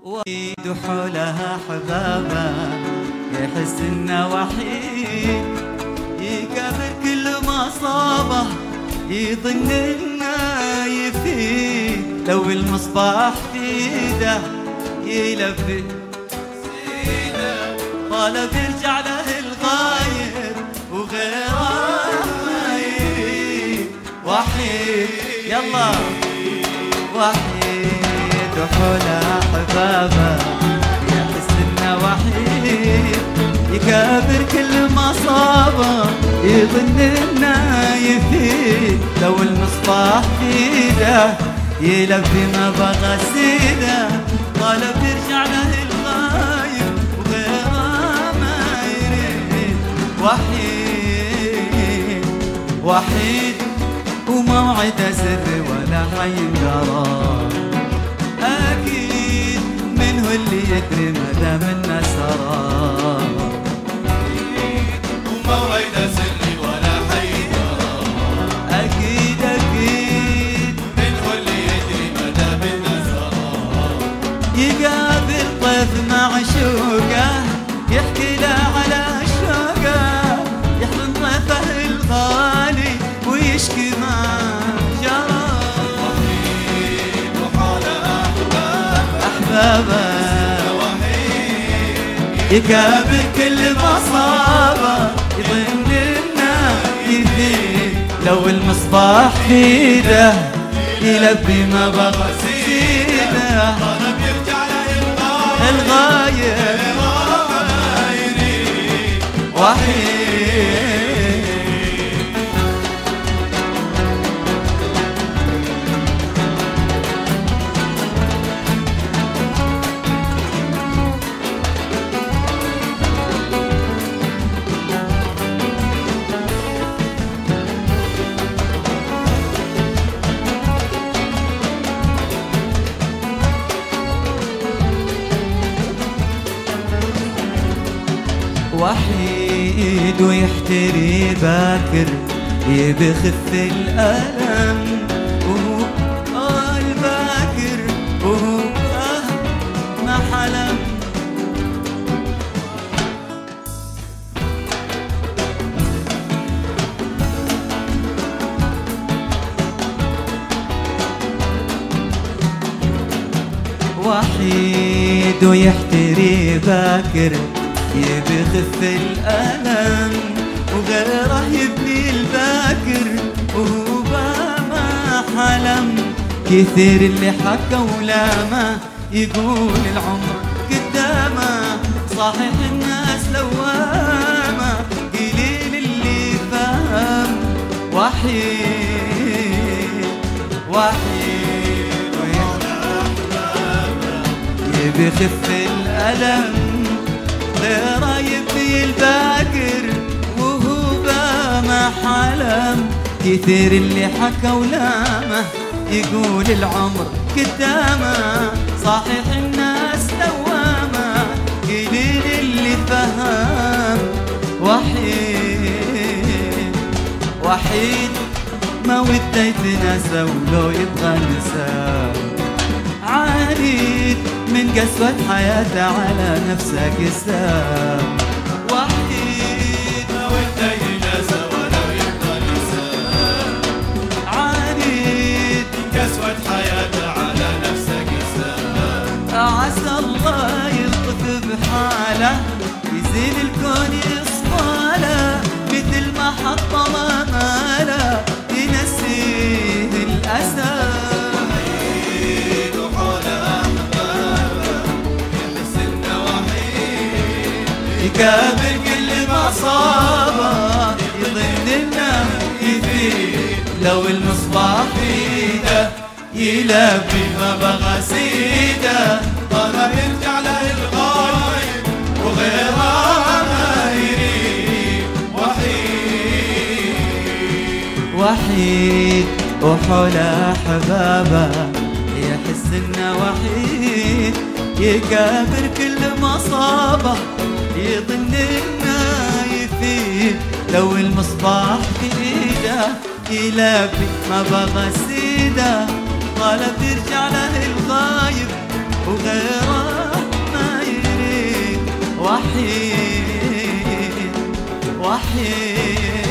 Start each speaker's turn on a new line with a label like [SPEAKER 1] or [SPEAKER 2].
[SPEAKER 1] وحيد حولها حبابه يحس انه وحيد، يكابر كل ما صابه يظن انه يفيد. لو المصباح في ايده يلبي سيده، طالب يرجع له الغايب وغيره ما يريد. وحيد يلا وحيد وحولها حبابه يحس انه وحيد، يكابر كل ما صابه يظن انه يفيد. لو المصباح في ايده يلبي ما بغى سيده، طالب يرجع له الغايب وغيره ما يريد. وحيد وحيد وموعده سر ولا حينقرا، أكيد منه اللي يدري مدى منا سرى.
[SPEAKER 2] وموعده سر ولا حينقرا،
[SPEAKER 1] أكيد أكيد
[SPEAKER 2] منه اللي يدري مدى منا سرى.
[SPEAKER 1] يقابل طيف معشوقه يحكي له على شوقه، يحضن طيفه الغالي ويشكي ما جرى.
[SPEAKER 2] وحيد وحولها
[SPEAKER 1] أحبابه
[SPEAKER 2] وحيد،
[SPEAKER 1] يكابر كل مصابه يظن انه يفيد. لو المصباح في ايده يلبي ما بغى سيده،
[SPEAKER 2] طلب يرجع له
[SPEAKER 1] الغايب
[SPEAKER 2] ما يريد.
[SPEAKER 1] وحيد. وحيد ويحتري باكر يبخف الألم، وهو الباكر وهو ما حلم. وحيد ويحتري باكر يبخف الألم، وغيره يبني الباكر وهو ما حلم. كثير اللي حكى ولامه يقول العمر قدامه، صحيح الناس لوامه قليل اللي فهم. وحيد وحيد يبخف الألم، غيره يبني الباكر وهو ما حلم. كثير اللي حكى ولامه يقول العمر قدامه، صحيح الناس لوامه قليل اللي فهم. وحيد وحيد ما وده يتناسى ولو يبغى نساه، عنيد من قسوة حياته على نفسه قسام. وحيد
[SPEAKER 2] ما وده ينسى ولو يبغى ينساه،
[SPEAKER 1] عنيد
[SPEAKER 2] كسوة حياته على نفسه قسام.
[SPEAKER 1] عسى الله يلطف بحاله يزيل الكون يصفاله، مثل ما حطم ماله ينسيه الأسى. يكابر كل ما صابه يظن انه يفيد. لو المصباح في ايده يلبي ما بغى سيده،
[SPEAKER 2] طلب يرجع له الغايب وغيره ما يريد. وحيد
[SPEAKER 1] وحيد وحوله احبابه يحس انه وحيد، يكابر كل مصابه يظن انه يفيد. لو المصباح في ايده يلبي ما بغى سيده، طالب يرجع له الغايب وغيره رحيم